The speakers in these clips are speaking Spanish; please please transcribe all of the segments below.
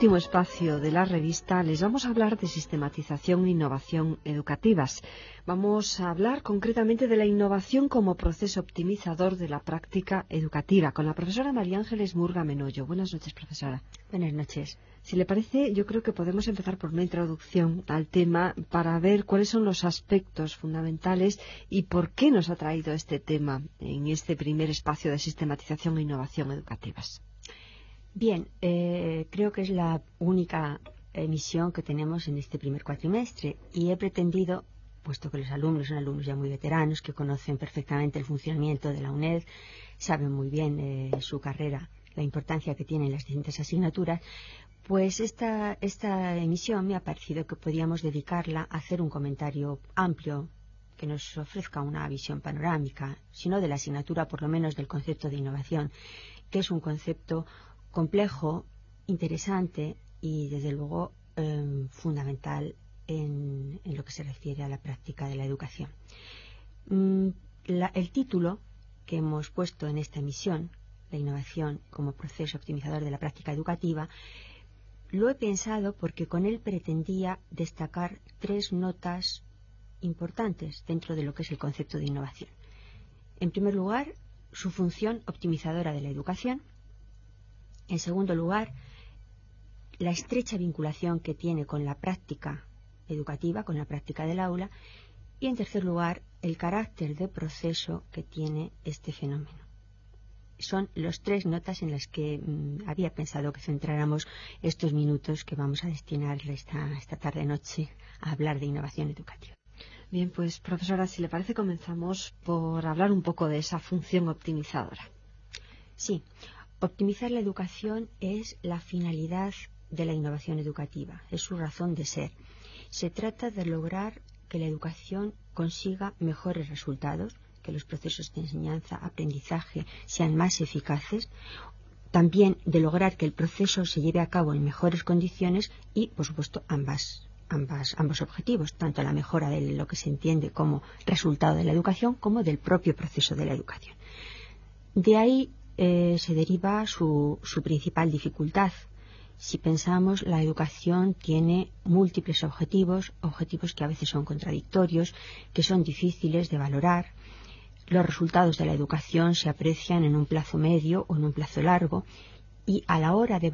último espacio de la revista les vamos a hablar de sistematización e innovación educativas. Vamos a hablar concretamente de la innovación como proceso optimizador de la práctica educativa con la profesora María Ángeles Murga Menollo. Buenas noches, profesora. Buenas noches. Si le parece, yo creo que podemos empezar por una introducción al tema para ver cuáles son los aspectos fundamentales y por qué nos ha traído este tema en este primer espacio de sistematización e innovación educativas. Bien, creo que es la única emisión que tenemos en este primer cuatrimestre y he pretendido, puesto que los alumnos son alumnos ya muy veteranos que conocen perfectamente el funcionamiento de la UNED, saben muy bien su carrera, la importancia que tienen las distintas asignaturas, pues esta emisión me ha parecido que podíamos dedicarla a hacer un comentario amplio que nos ofrezca una visión panorámica, si no de la asignatura, por lo menos del concepto de innovación, que es un concepto complejo, interesante y desde luego fundamental en lo que se refiere a la práctica de la educación. El título que hemos puesto en esta emisión, la innovación como proceso optimizador de la práctica educativa, lo he pensado porque con él pretendía destacar tres notas importantes dentro de lo que es el concepto de innovación. En primer lugar, su función optimizadora de la educación. En segundo lugar, la estrecha vinculación que tiene con la práctica educativa, con la práctica del aula. Y en tercer lugar, el carácter de proceso que tiene este fenómeno. Son las tres notas en las que había pensado que centráramos estos minutos que vamos a destinar esta tarde-noche a hablar de innovación educativa. Bien, pues profesora, si le parece, comenzamos por hablar un poco de esa función optimizadora. Sí. Optimizar la educación es la finalidad de la innovación educativa, es su razón de ser. Se trata de lograr que la educación consiga mejores resultados, que los procesos de enseñanza-aprendizaje sean más eficaces, también de lograr que el proceso se lleve a cabo en mejores condiciones y, por supuesto, ambos objetivos, tanto la mejora de lo que se entiende como resultado de la educación como del propio proceso de la educación. De ahí se deriva su principal dificultad. Si pensamos, la educación tiene múltiples objetivos que a veces son contradictorios, que son difíciles de valorar. Los resultados de la educación se aprecian en un plazo medio o en un plazo largo y a la hora de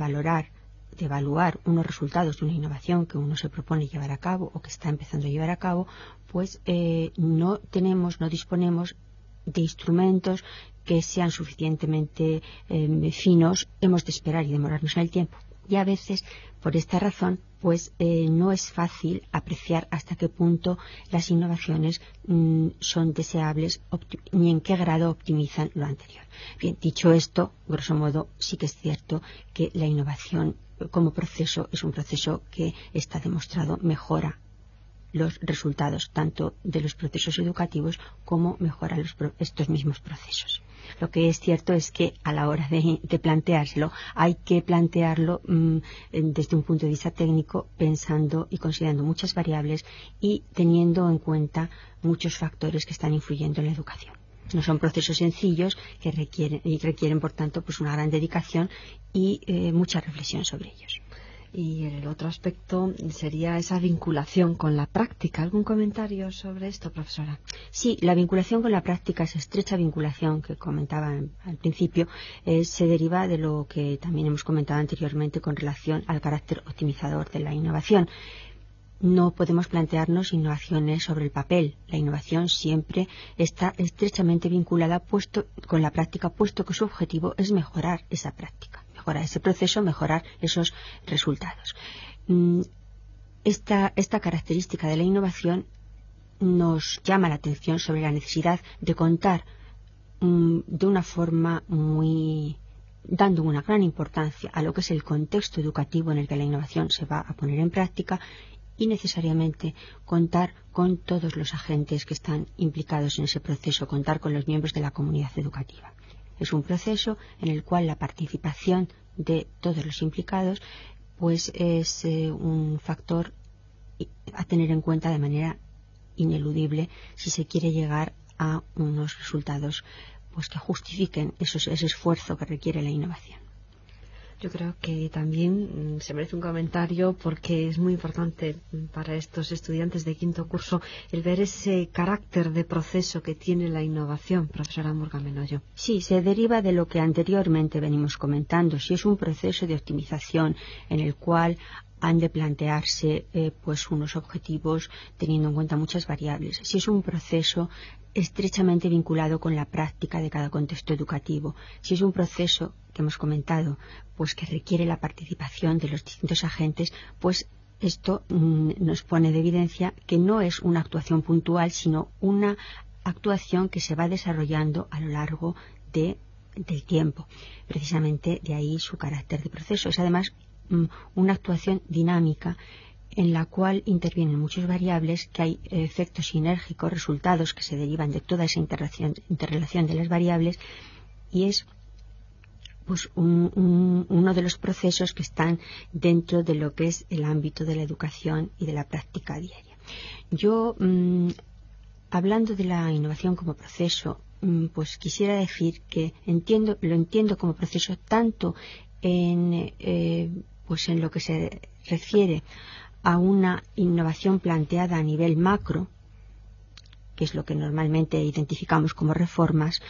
evaluar unos resultados de una innovación que uno se propone llevar a cabo o que está empezando a llevar a cabo, pues no disponemos de instrumentos que sean suficientemente finos, hemos de esperar y demorarnos en el tiempo. Y a veces, por esta razón, pues no es fácil apreciar hasta qué punto las innovaciones son deseables ni en qué grado optimizan lo anterior. Bien, dicho esto, grosso modo, sí que es cierto que la innovación como proceso es un proceso que está demostrado mejora los resultados tanto de los procesos educativos como mejora estos mismos procesos. Lo que es cierto es que a la hora de planteárselo hay que plantearlo desde un punto de vista técnico, pensando y considerando muchas variables y teniendo en cuenta muchos factores que están influyendo en la educación. No son procesos sencillos que requieren por tanto, pues una gran dedicación y mucha reflexión sobre ellos. Y el otro aspecto sería esa vinculación con la práctica. ¿Algún comentario sobre esto, profesora? Sí, la vinculación con la práctica, esa estrecha vinculación que comentaba al principio, se deriva de lo que también hemos comentado anteriormente con relación al carácter optimizador de la innovación. No podemos plantearnos innovaciones sobre el papel. La innovación siempre está estrechamente vinculada con la práctica, puesto que su objetivo es mejorar esa práctica, mejorar ese proceso, mejorar esos resultados. Esta característica de la innovación nos llama la atención sobre la necesidad de contar de una forma dando una gran importancia a lo que es el contexto educativo en el que la innovación se va a poner en práctica y necesariamente contar con todos los agentes que están implicados en ese proceso, contar con los miembros de la comunidad educativa. Es un proceso en el cual la participación de todos los implicados pues es un factor a tener en cuenta de manera ineludible si se quiere llegar a unos resultados pues que justifiquen ese esfuerzo que requiere la innovación. Yo creo que también se merece un comentario porque es muy importante para estos estudiantes de quinto curso el ver ese carácter de proceso que tiene la innovación, profesora Murga Menoyo. Sí, se deriva de lo que anteriormente venimos comentando. Si es un proceso de optimización en el cual han de plantearse pues unos objetivos teniendo en cuenta muchas variables. Si es un proceso estrechamente vinculado con la práctica de cada contexto educativo. Si es un proceso que hemos comentado, pues que requiere la participación de los distintos agentes, pues esto nos pone de evidencia que no es una actuación puntual, sino una actuación que se va desarrollando a lo largo del tiempo. Precisamente de ahí su carácter de proceso. Es además una actuación dinámica en la cual intervienen muchas variables, que hay efectos sinérgicos, resultados que se derivan de toda esa interrelación de las variables, y es pues uno de los procesos que están dentro de lo que es el ámbito de la educación y de la práctica diaria. Yo, hablando de la innovación como proceso, pues quisiera decir que lo entiendo como proceso tanto en lo que se refiere a una innovación planteada a nivel macro, que es lo que normalmente identificamos como reformas,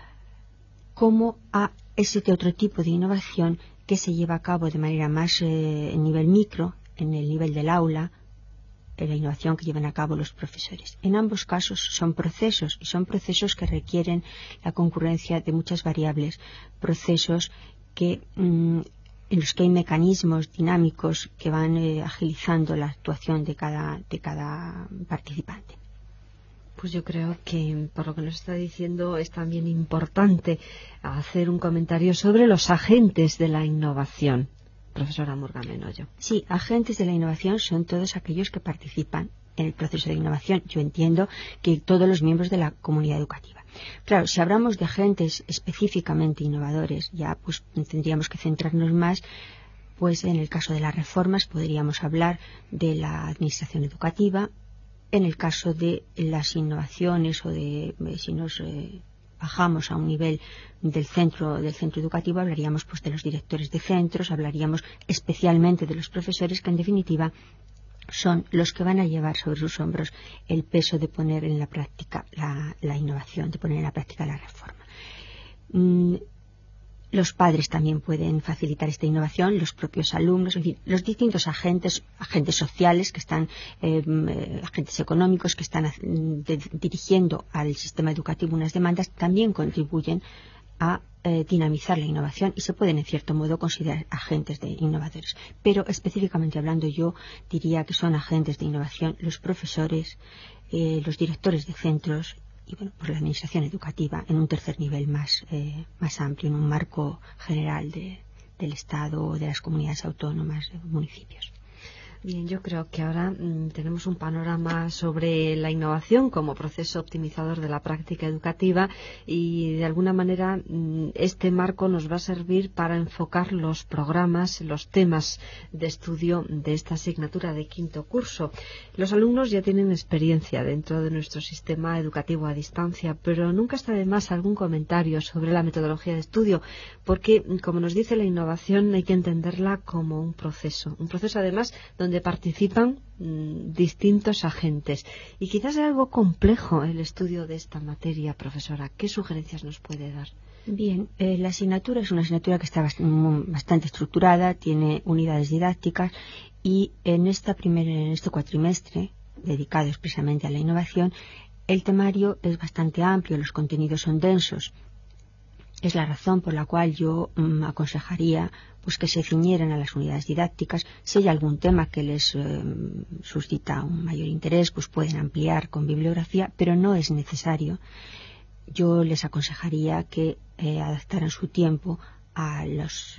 como a ese otro tipo de innovación que se lleva a cabo de manera más en nivel micro, en el nivel del aula, en la innovación que llevan a cabo los profesores. En ambos casos son procesos, y son procesos que requieren la concurrencia de muchas variables, procesos que en los que hay mecanismos dinámicos que van agilizando la actuación de cada participante. Pues yo creo que, por lo que nos está diciendo, es también importante hacer un comentario sobre los agentes de la innovación. Profesora Murga Menoyo. Sí, agentes de la innovación son todos aquellos que participan en el proceso de innovación. Yo entiendo que todos los miembros de la comunidad educativa. Claro, si hablamos de agentes específicamente innovadores, ya pues tendríamos que centrarnos más, pues en el caso de las reformas podríamos hablar de la administración educativa. En el caso de las innovaciones o de si nos bajamos a un nivel del centro educativo, hablaríamos pues de los directores de centros, hablaríamos especialmente de los profesores, que en definitiva son los que van a llevar sobre sus hombros el peso de poner en la práctica la innovación, de poner en la práctica la reforma. Los padres también pueden facilitar esta innovación, los propios alumnos, en fin, los distintos agentes sociales que están, agentes económicos que están dirigiendo al sistema educativo unas demandas, también contribuyen a dinamizar la innovación y se pueden en cierto modo considerar agentes de innovadores. Pero específicamente hablando, yo diría que son agentes de innovación los profesores, los directores de centros y bueno, pues la administración educativa en un tercer nivel más amplio, en un marco general del Estado, de las comunidades autónomas, de los municipios. Bien, yo creo que ahora tenemos un panorama sobre la innovación como proceso optimizador de la práctica educativa y de alguna manera este marco nos va a servir para enfocar los programas, los temas de estudio de esta asignatura de quinto curso. Los alumnos ya tienen experiencia dentro de nuestro sistema educativo a distancia, pero nunca está de más algún comentario sobre la metodología de estudio, porque, como nos dice la innovación, hay que entenderla como un proceso además donde participan distintos agentes. Y quizás sea algo complejo el estudio de esta materia, profesora. ¿Qué sugerencias nos puede dar? Bien, la asignatura es una asignatura que está bastante estructurada, tiene unidades didácticas y en este cuatrimestre, dedicado expresamente a la innovación, el temario es bastante amplio, los contenidos son densos. Es la razón por la cual yo aconsejaría pues que se ciñeran a las unidades didácticas. Si hay algún tema que les suscita un mayor interés, pues pueden ampliar con bibliografía, pero no es necesario. Yo les aconsejaría que adaptaran su tiempo a los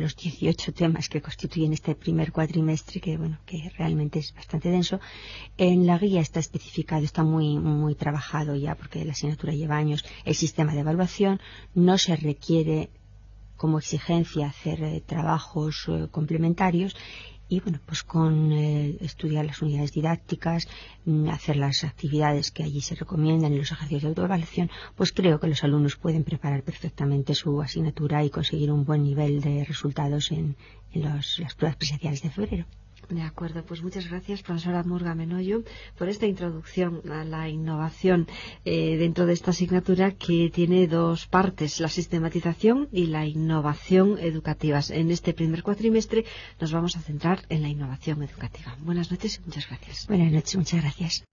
18 temas que constituyen este primer cuatrimestre, que realmente es bastante denso. En la guía está especificado, está muy trabajado ya, porque la asignatura lleva años, el sistema de evaluación. No se requiere como exigencia hacer trabajos complementarios, y bueno, pues con estudiar las unidades didácticas, hacer las actividades que allí se recomiendan y los ejercicios de autoevaluación, pues creo que los alumnos pueden preparar perfectamente su asignatura y conseguir un buen nivel de resultados en las pruebas presenciales de febrero. De acuerdo, pues muchas gracias, profesora Murga Menoyo, por esta introducción a la innovación dentro de esta asignatura, que tiene dos partes, la sistematización y la innovación educativas. En este primer cuatrimestre nos vamos a centrar en la innovación educativa. Buenas noches y muchas gracias. Buenas noches, muchas gracias.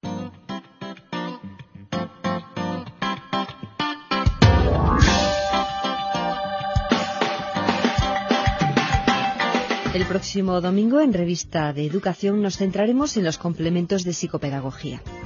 El próximo domingo, en Revista de Educación, nos centraremos en los complementos de psicopedagogía.